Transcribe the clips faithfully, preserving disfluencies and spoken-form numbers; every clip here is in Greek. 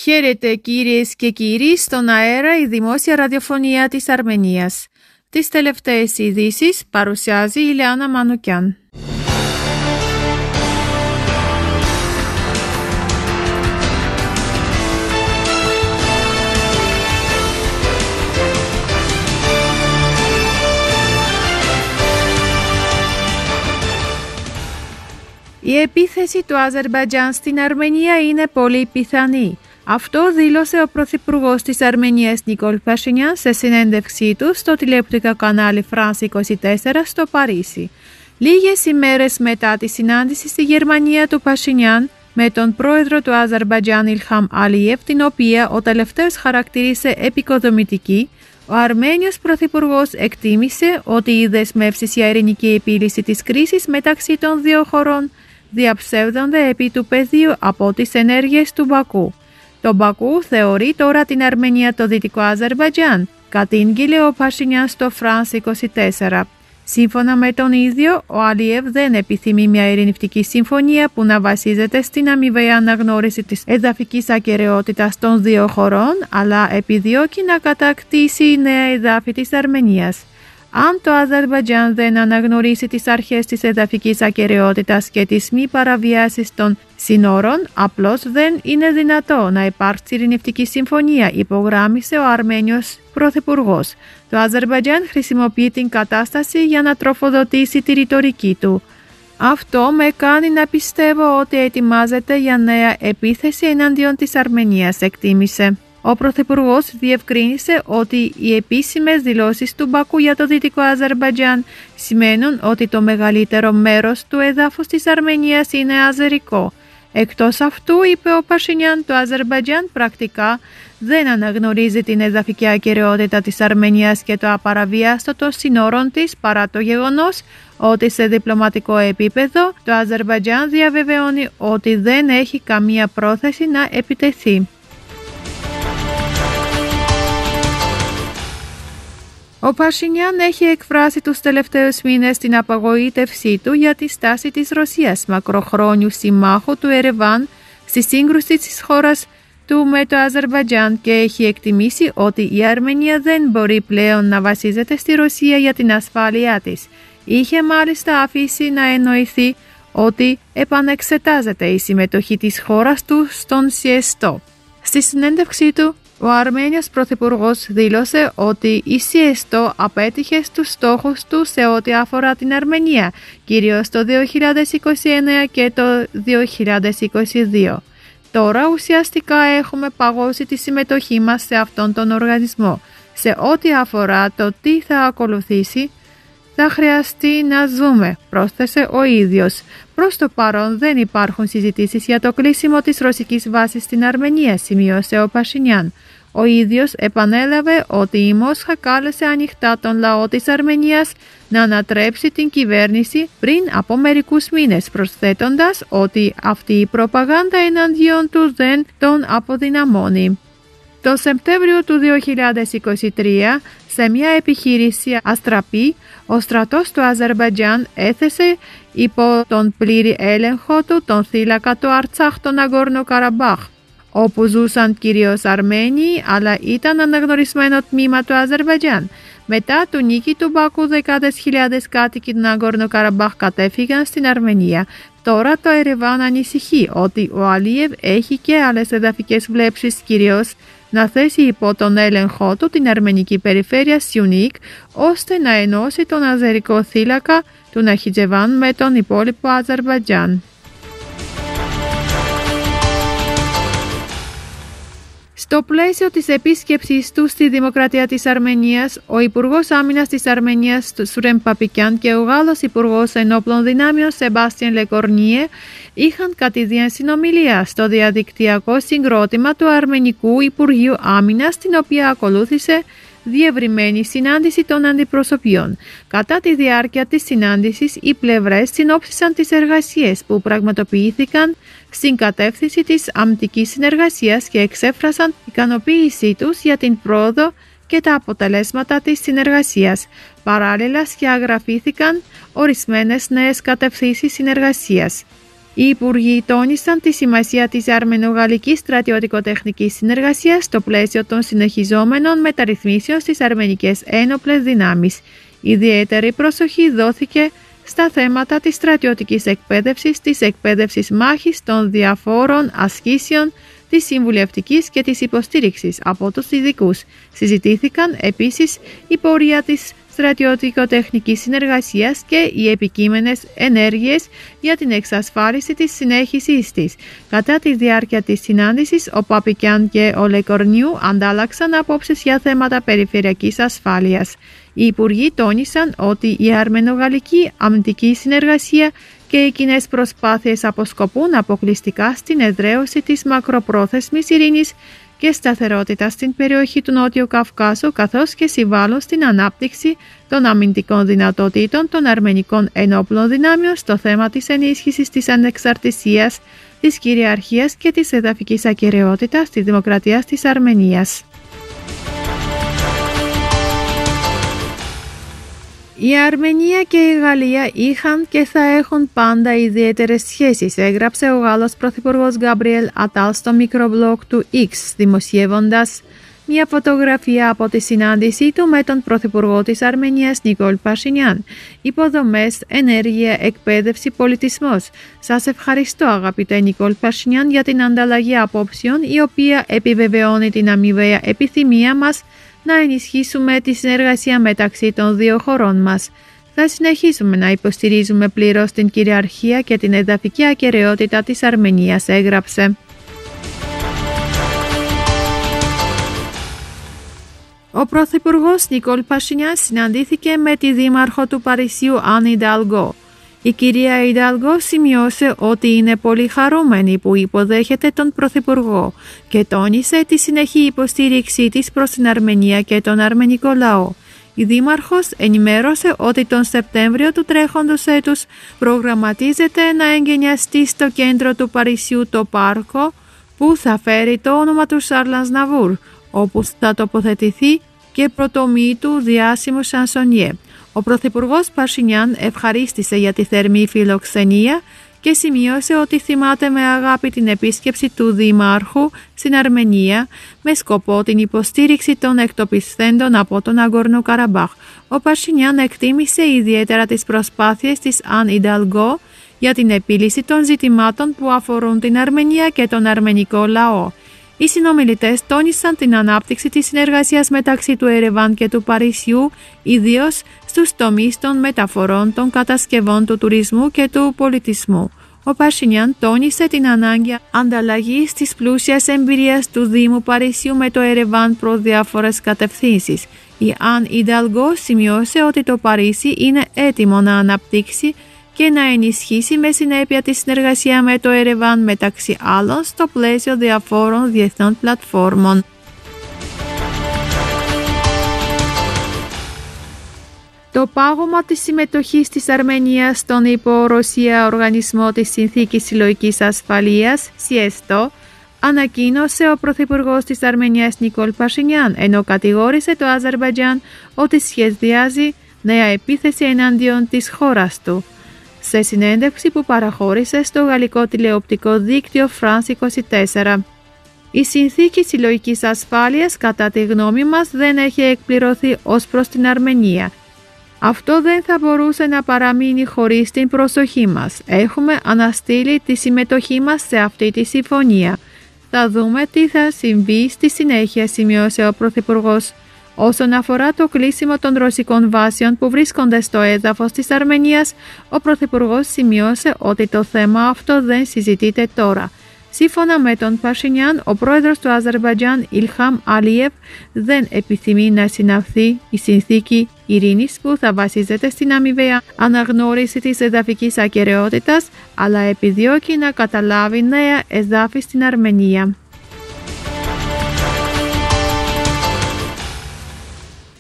Χαίρετε κυρίες και κύριοι, στον αέρα η δημόσια ραδιοφωνία της Αρμενίας. Τις τελευταίες ειδήσεις παρουσιάζει η Λεάνα Μανουκιάν. Η επίθεση του Αζερμπαϊτζάν στην Αρμενία είναι πολύ πιθανή. Αυτό δήλωσε ο Πρωθυπουργός της Αρμενίας Νικόλ Πασινιάν σε συνέντευξή του στο τηλεοπτικό κανάλι France είκοσι τέσσερα στο Παρίσι. Λίγες ημέρες μετά τη συνάντηση στη Γερμανία του Πασινιάν με τον πρόεδρο του Αζερμπαϊτζάν Ιλχάμ Αλίεφ, την οποία ο τελευταίος χαρακτήρισε επικοδομητική, ο Αρμένιος Πρωθυπουργός εκτίμησε ότι οι δεσμεύσεις για ειρηνική επίλυση της κρίσης μεταξύ των δύο χωρών διαψεύδονται επί του πεδίου από τις ενέργειες του Μπακού. Το Μπακού θεωρεί τώρα την Αρμενία το Δυτικό Αζερμπαϊτζάν, κατήγγειλε ο Πασινιάν στο France είκοσι τέσσερα. Σύμφωνα με τον ίδιο, ο Αλίεφ δεν επιθυμεί μια ειρηνευτική συμφωνία που να βασίζεται στην αμοιβαία αναγνώριση της εδαφικής ακεραιότητας των δύο χωρών, αλλά επιδιώκει να κατακτήσει νέα εδάφη της Αρμενίας. Αν το Αζερμπαϊτζάν δεν αναγνωρίσει τις αρχές της εδαφικής ακεραιότητας και της μη παραβιάσης των σύνορων, απλώς δεν είναι δυνατό να υπάρξει ειρηνευτική συμφωνία, υπογράμμισε ο Αρμένιος Πρωθυπουργός. Το Αζερμπαϊτζάν χρησιμοποιεί την κατάσταση για να τροφοδοτήσει τη ρητορική του. Αυτό με κάνει να πιστεύω ότι ετοιμάζεται για νέα επίθεση εναντίον της Αρμενίας, εκτίμησε. Ο Πρωθυπουργός διευκρίνησε ότι οι επίσημες δηλώσεις του Μπακού για το Δυτικό Αζερμπαϊτζάν σημαίνουν ότι το μεγαλύτερο μέρος του εδάφους της Αρμενίας είναι αζερικό. Εκτός αυτού, είπε ο Πασινιάν, το Αζερμπαϊτζάν πρακτικά δεν αναγνωρίζει την εδαφική ακεραιότητα της Αρμενίας και το απαραβίαστο των συνόρων της, παρά το γεγονός ότι σε διπλωματικό επίπεδο το Αζερμπαϊτζάν διαβεβαιώνει ότι δεν έχει καμία πρόθεση να επιτεθεί. Ο Πασινιάν έχει εκφράσει τους τελευταίους μήνες την απογοήτευσή του για τη στάση της Ρωσίας, μακροχρόνιου συμμάχου του Ερεβάν, στη σύγκρουση της χώρας του με το Αζερμπαϊτζάν, και έχει εκτιμήσει ότι η Αρμενία δεν μπορεί πλέον να βασίζεται στη Ρωσία για την ασφάλειά της. Είχε μάλιστα αφήσει να εννοηθεί ότι επανεξετάζεται η συμμετοχή της χώρας του στον ΣΥΕΣΤΟ. Στη συνέντευξή του, ο Αρμένιος Πρωθυπουργός δήλωσε ότι η ΣΥΕΣΤΟ απέτυχε στους στόχους του σε ό,τι αφορά την Αρμενία, κυρίως το δύο χιλιάδες είκοσι εννέα και το δύο χιλιάδες είκοσι δύο. Τώρα ουσιαστικά έχουμε παγώσει τη συμμετοχή μας σε αυτόν τον οργανισμό. Σε ό,τι αφορά το τι θα ακολουθήσει, θα χρειαστεί να ζούμε, πρόσθεσε ο ίδιος. Προς το παρόν δεν υπάρχουν συζητήσεις για το κλείσιμο της ρωσικής βάσης στην Αρμενία, σημείωσε ο Πασινιάν. Ο ίδιος επανέλαβε ότι η Μόσχα κάλεσε ανοιχτά τον λαό της Αρμενίας να ανατρέψει την κυβέρνηση πριν από μερικούς μήνες, προσθέτοντας ότι αυτή η προπαγάνδα εναντίον του δεν τον αποδυναμώνει. Το Σεπτέμβριο του δύο χιλιάδες είκοσι τρία, σε μια επιχείρηση αστραπή, ο στρατός του Αζερμπαϊτζάν έθεσε υπό τον πλήρη έλεγχο του τον θύλακα του Αρτσάχ, τον Ναγκόρνο Καραμπάχ, όπου ζούσαν κυρίως Αρμένοι, αλλά ήταν αναγνωρισμένο τμήμα του Αζερμπαϊτζάν. Μετά του νίκη του Μπακού, δεκάδες χιλιάδες κάτοικοι του Ναγκόρνο Καραμπάχ κατέφυγαν στην Αρμενία. Τώρα το Ερεβάν ανησυχεί ότι ο Αλίεφ έχει και άλλες εδαφικές βλέψεις, κυρίως να θέσει υπό τον έλεγχό του την αρμενική περιφέρεια Σιουνίκ, ώστε να ενώσει τον αζερικό θύλακα του Ναχιτζεβάν με τον υπόλοιπο Αζερμπαϊτζάν. Στο πλαίσιο της επίσκεψής του στη Δημοκρατία της Αρμενίας, ο Υπουργός Άμυνας της Αρμενίας Σουρέμ Παπικιάν και ο Γάλλος Υπουργός Ενόπλων Δυνάμεων Σεμπάστιεν Λεκορνίε είχαν κατηδίαν συνομιλία στο διαδικτυακό συγκρότημα του Αρμενικού Υπουργείου Άμυνας, την οποία ακολούθησε διευρυμένη συνάντηση των αντιπροσωπιών. Κατά τη διάρκεια της συνάντησης, οι πλευρές συνόψισαν τις εργασίες που πραγματοποιήθηκαν στην κατεύθυνση της αμυντικής συνεργασίας και εξέφρασαν ικανοποίησή τους για την πρόοδο και τα αποτελέσματα της συνεργασίας. Παράλληλα, σκιαγραφήθηκαν ορισμένες νέες κατευθύνσεις συνεργασίας. Οι υπουργοί τόνισαν τη σημασία της αρμενογαλλικής στρατιωτικο-τεχνικής συνεργασίας στο πλαίσιο των συνεχιζόμενων μεταρρυθμίσεων στις αρμενικές ένοπλες δυνάμεις. Ιδιαίτερη προσοχή δόθηκε στα θέματα της στρατιωτικής εκπαίδευσης, της εκπαίδευσης μάχης, των διαφόρων ασκήσεων, της συμβουλευτικής και της υποστήριξης από τους ειδικούς. Συζητήθηκαν επίσης η πορεία της στρατιωτικο-τεχνικής συνεργασίας και οι επικείμενες ενέργειες για την εξασφάλιση της συνέχισης της. Κατά τη διάρκεια της συνάντησης, ο Παπικιάν και ο Λεκορνιού αντάλλαξαν απόψεις για θέματα περιφερειακής ασφάλειας. Οι υπουργοί τόνισαν ότι η αρμενογαλλική αμυντική συνεργασία και οι κοινές προσπάθειες αποσκοπούν αποκλειστικά στην εδραίωση της μακροπρόθεσμης ειρήνης και σταθερότητα στην περιοχή του Νότιου Καυκάσου, καθώς και συμβάλλουν στην ανάπτυξη των αμυντικών δυνατοτήτων των αρμενικών ενόπλων δυνάμεων στο θέμα της ενίσχυσης της ανεξαρτησίας, της κυριαρχίας και της εδαφικής ακεραιότητας της Δημοκρατίας της Αρμενίας. Η Αρμενία και η Γαλλία είχαν και θα έχουν πάντα ιδιαίτερες σχέσεις, έγραψε ο Γάλλος Πρωθυπουργός Γκάμπριελ Ατάλ στο μικρομπλոգ του X, δημοσιεύοντας μια φωτογραφία από τη συνάντησή του με τον Πρωθυπουργό της Αρμενίας Νικόλ Πασινιάν. Υποδομές, ενέργεια, εκπαίδευση, πολιτισμός. Σας ευχαριστώ αγαπητέ Νικόλ Πασινιάν για την ανταλλαγή απόψεων, η οποία επιβεβαιώνει την αμοιβαία επιθυμία μας να ενισχύσουμε τη συνεργασία μεταξύ των δύο χωρών μας. Θα συνεχίσουμε να υποστηρίζουμε πλήρως την κυριαρχία και την εδαφική ακεραιότητα της Αρμενίας, έγραψε. Ο Πρωθυπουργός Νικόλ Πασινιάν συναντήθηκε με τη δήμαρχο του Παρισιού Αν Ιντάλγκο. Η κυρία Ιντάλγκο σημειώσε ότι είναι πολύ χαρούμενη που υποδέχεται τον Πρωθυπουργό και τόνισε τη συνεχή υποστήριξή της προς την Αρμενία και τον αρμενικό λαό. Η δήμαρχος ενημέρωσε ότι τον Σεπτέμβριο του τρέχοντος έτους προγραμματίζεται να εγκαινιαστεί στο κέντρο του Παρισιού το πάρκο που θα φέρει το όνομα του Σαρλ Αζναβούρ, όπου θα τοποθετηθεί και πρωτομή του διάσημου σανσονιέ. Ο Πρωθυπουργός Πασινιάν ευχαρίστησε για τη θερμή φιλοξενία και σημείωσε ότι θυμάται με αγάπη την επίσκεψη του Δημάρχου στην Αρμενία με σκοπό την υποστήριξη των εκτοπισθέντων από τον Αγκόρνο Καραμπάχ. Ο Πασινιάν εκτίμησε ιδιαίτερα τις προσπάθειες της Αν Ιντάλγκο για την επίλυση των ζητημάτων που αφορούν την Αρμενία και τον αρμενικό λαό. Οι συνομιλητές τόνισαν την ανάπτυξη της συνεργασίας μεταξύ του Ερεβάν και του Παρισιού, ιδίως στους τομείς των μεταφορών, των κατασκευών, του τουρισμού και του πολιτισμού. Ο Πασινιάν τόνισε την ανάγκη ανταλλαγής της πλούσιας εμπειρίας του Δήμου Παρισιού με το Ερεβάν προς διάφορες κατευθύνσεις. Η Αν Ιντάλγκο σημειώσε ότι το Παρίσι είναι έτοιμο να αναπτύξει και να ενισχύσει με συνέπεια τη συνεργασία με το Ερεβάν μεταξύ άλλων στο πλαίσιο διαφόρων διεθνών πλατφόρμων. Το πάγωμα της συμμετοχής της Αρμενίας στον υπό Ρωσία οργανισμό της Συνθήκης Συλλογικής Ασφαλείας, ΣΥΕΣΤΟ, ανακοίνωσε ο Πρωθυπουργός της Αρμενίας Νικόλ Πασινιάν, ενώ κατηγόρησε το Αζερμπαϊτζάν ότι σχεδιάζει νέα επίθεση εναντίον της χώρας του. Σε συνέντευξη που παραχώρησε στο γαλλικό τηλεοπτικό δίκτυο France είκοσι τέσσερα. Η συνθήκη συλλογικής ασφάλειας, κατά τη γνώμη μας, δεν έχει εκπληρωθεί ως προς την Αρμενία. Αυτό δεν θα μπορούσε να παραμείνει χωρίς την προσοχή μας. Έχουμε αναστείλει τη συμμετοχή μας σε αυτή τη συμφωνία. Θα δούμε τι θα συμβεί στη συνέχεια, σημειώσε ο Πρωθυπουργός. Όσον αφορά το κλείσιμο των ρωσικών βάσεων που βρίσκονται στο έδαφος της Αρμενίας, ο Πρωθυπουργός σημειώσε ότι το θέμα αυτό δεν συζητείται τώρα. Σύμφωνα με τον Πασινιάν, ο πρόεδρος του Αζερμπαϊτζάν Ιλχάμ Αλίεφ δεν επιθυμεί να συναυθεί η συνθήκη ειρήνης που θα βασίζεται στην αμοιβαία αναγνώριση της εδαφικής ακεραιότητας, αλλά επιδιώκει να καταλάβει νέα εδάφη στην Αρμενία.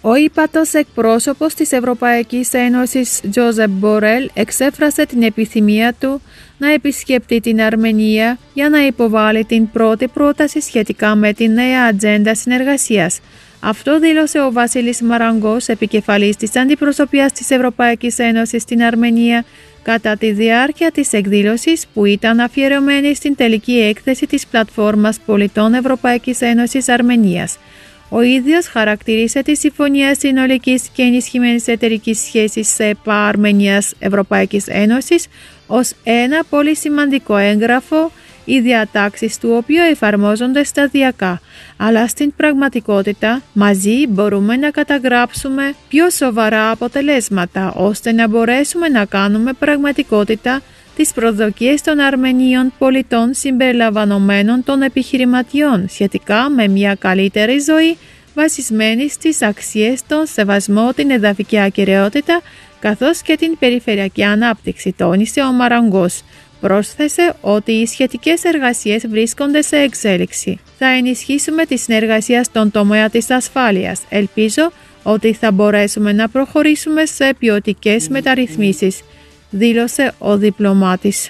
Ο ύπατος εκπρόσωπος της Ευρωπαϊκής Ένωσης Τζόζεπ Μπορέλ εξέφρασε την επιθυμία του να επισκεφτεί την Αρμενία για να υποβάλει την πρώτη πρόταση σχετικά με την νέα ατζέντα συνεργασίας. Αυτό δήλωσε ο Βασίλης Μαραγκός, επικεφαλής της αντιπροσωπείας της Ευρωπαϊκής Ένωσης στην Αρμενία, κατά τη διάρκεια της εκδήλωσης που ήταν αφιερωμένη στην τελική έκθεση της Πλατφόρμας Πολιτών Ευρωπαϊκής Ένωσης Αρμενίας. Ο ίδιος χαρακτήρισε τη Συμφωνία Συνολικής και Ενισχυμένης Εταιρικής Σχέσης ΕΠΑ Αρμενίας Ευρωπαϊκής Ένωσης ως ένα πολύ σημαντικό έγγραφο, οι διατάξεις του οποίου εφαρμόζονται σταδιακά, αλλά στην πραγματικότητα μαζί μπορούμε να καταγράψουμε πιο σοβαρά αποτελέσματα ώστε να μπορέσουμε να κάνουμε πραγματικότητα τις προσδοκίες των Αρμενίων πολιτών συμπεριλαμβανομένων των επιχειρηματιών σχετικά με μια καλύτερη ζωή βασισμένη στις αξίες των σεβασμό, την εδαφική ακεραιότητα καθώς και την περιφερειακή ανάπτυξη, τόνισε ο Μαραγκός. Πρόσθεσε ότι οι σχετικές εργασίες βρίσκονται σε εξέλιξη. Θα ενισχύσουμε τη συνεργασία στον τομέα της ασφάλειας. Ελπίζω ότι θα μπορέσουμε να προχωρήσουμε σε ποιοτικές μεταρρυθμίσεις, δήλωσε ο διπλωμάτης.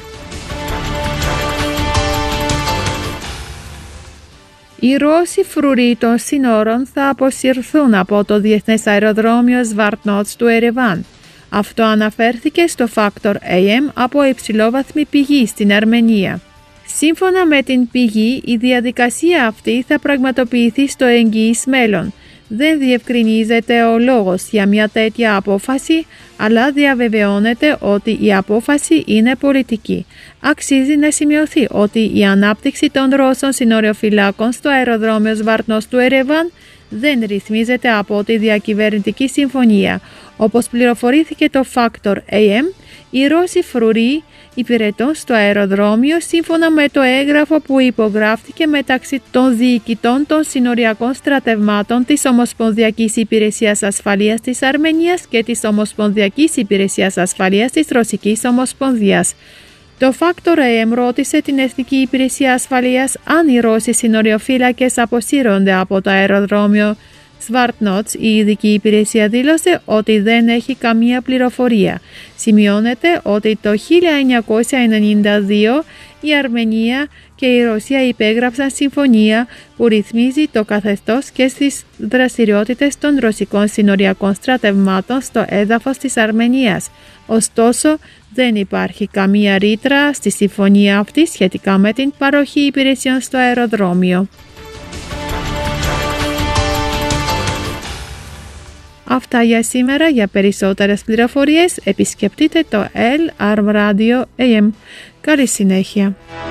Οι Ρώσοι φρουροί των σύνορων θα αποσυρθούν από το Διεθνές Αεροδρόμιο Σβαρτνότς του Ερεβάν. Αυτό αναφέρθηκε στο Factor έι εμ από υψηλόβαθμη πηγή στην Αρμενία. Σύμφωνα με την πηγή, η διαδικασία αυτή θα πραγματοποιηθεί στο εγγυής μέλλον. Δεν διευκρινίζεται ο λόγος για μια τέτοια απόφαση, αλλά διαβεβαιώνεται ότι η απόφαση είναι πολιτική. Αξίζει να σημειωθεί ότι η ανάπτυξη των Ρώσων συνοριοφυλάκων στο αεροδρόμιο Σβαρτνότς του Ερεβάν δεν ρυθμίζεται από τη διακυβερνητική συμφωνία. Όπως πληροφορήθηκε το Factor έι εμ, οι Ρώσοι φρουροί υπηρετούν στο αεροδρόμιο σύμφωνα με το έγγραφο που υπογράφτηκε μεταξύ των διοικητών των συνοριακών στρατευμάτων της Ομοσπονδιακής Υπηρεσίας Ασφαλείας της Αρμενίας και της Ομοσπονδιακής Υπηρεσίας Ασφαλείας της Ρωσικής Ομοσπονδίας. Το Factor έι εμ ρώτησε την Εθνική Υπηρεσία Ασφαλείας αν οι Ρώσοι συνοριοφύλακες αποσύρονται από το αεροδρόμιο Σβαρτνότς. Η ειδική υπηρεσία δήλωσε ότι δεν έχει καμία πληροφορία. Σημειώνεται ότι το χίλια εννιακόσια ενενήντα δύο η Αρμενία και η Ρωσία υπέγραψαν συμφωνία που ρυθμίζει το καθεστώς και στις δραστηριότητες των ρωσικών συνοριακών στρατευμάτων στο έδαφος της Αρμενίας. Ωστόσο, δεν υπάρχει καμία ρήτρα στη συμφωνία αυτή σχετικά με την παροχή υπηρεσιών στο αεροδρόμιο. Αυτά για σήμερα. Για περισσότερες πληροφορίες επισκεφτείτε το L R Radio έι εμ. Καλή συνέχεια.